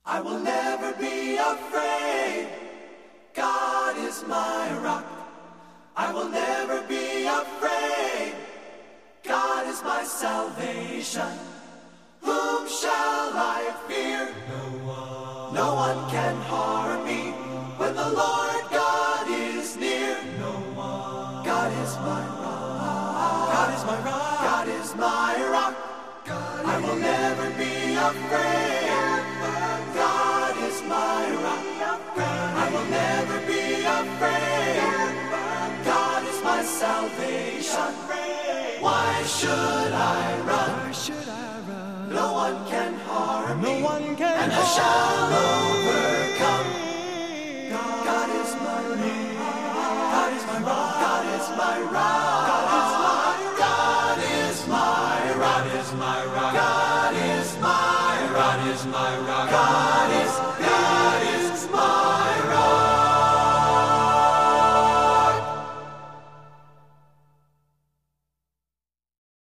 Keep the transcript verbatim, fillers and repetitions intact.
I will never be afraid. God is my rock. I will never be afraid. God is my salvation. Whom shall I fear? No one. No one can harm me when the Lord God is near. No one. God is my rock. God is my rock. God is my rock. God I will never be afraid. God is my rock. I will never be afraid. God is my salvation. Why should I run? Why should I run? No one can harm me. No one can and I shall overcome. God is my rock. God is my rock. God is my rock. God is my rock. God is my rock. God is my rock. God is my rock. God is